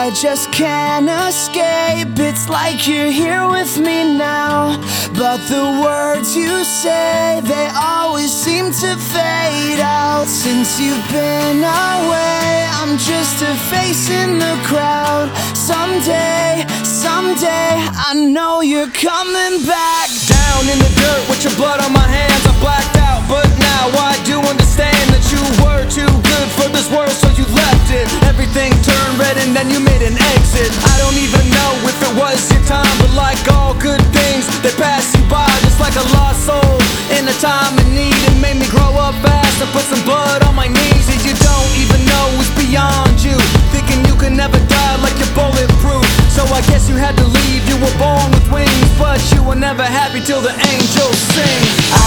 I just can't escape. It's like you're here with me now, but the words you say, they always seem to fade out. Since you've been away, I'm just a face in the crowd. Someday, I know you're coming back. Down in the dirt with your blood on my hands, I blacked out, but now I do understand that you were too good for this world, so you left it. Everything turned red and then you made an exit. I don't even know if it was your time, but like all good things, they pass you by just like a lost soul in a time of need. It made me grow up fast and put some blood on my knees. And you don't even know it's beyond you, thinking you can never die like you're bulletproof. So I guess you had to leave, you were born with wings, but you were never happy till the angels sing.